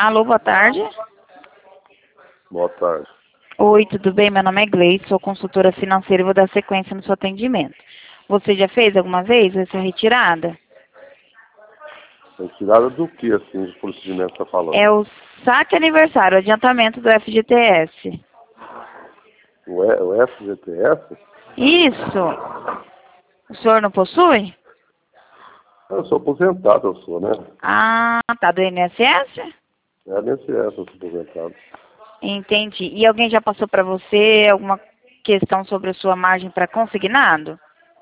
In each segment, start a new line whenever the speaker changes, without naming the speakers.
Alô, boa tarde.
Boa tarde.
Oi, tudo bem? Meu nome é Gleice, sou consultora financeira e vou dar sequência no seu atendimento. Você já fez alguma vez essa retirada?
Retirada do que, assim, de procedimento está falando?
É o saque aniversário, o adiantamento do FGTS.
O FGTS?
Isso. O senhor não possui?
Eu sou aposentado, eu sou, né?
Ah, tá, do INSS?
É nesse eu sou aposentado.
Entendi. E alguém já passou para você alguma questão sobre a sua margem para consignado?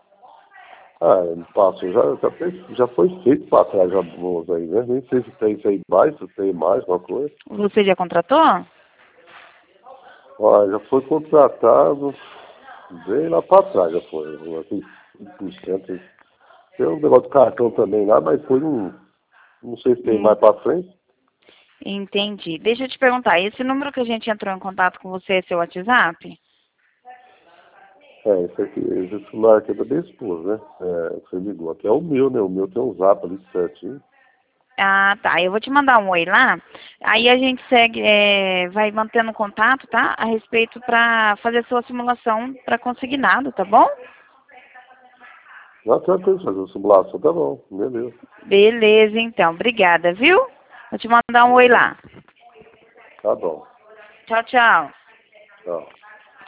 Passo, já foi feito para trás já bons aí, né? Nem sei se tem isso aí mais, se tem mais uma coisa.
Você já contratou?
Olha, já foi contratado bem lá para trás, já foi. Assim, 5%. Tem um negócio de cartão também lá, mas foi um. Não sei se tem
Hum,
mais para frente.
Entendi. Deixa eu te perguntar, esse número que a gente entrou em contato com você é seu WhatsApp?
Esse aqui, esse celular aqui é da minha esposa, né? Você ligou aqui. É o meu, né? O meu tem um zap ali certinho.
Ah, tá. Eu vou te mandar um oi lá. Aí a gente segue, vai mantendo contato, tá? A respeito para fazer a sua simulação para consignado, tá bom?
Não, tranquilo, fazer uma simulação, tá bom. Beleza.
Beleza, então. Obrigada, viu? Vou te mandar um oi lá.
Tá bom.
Tchau, tchau.
Tchau.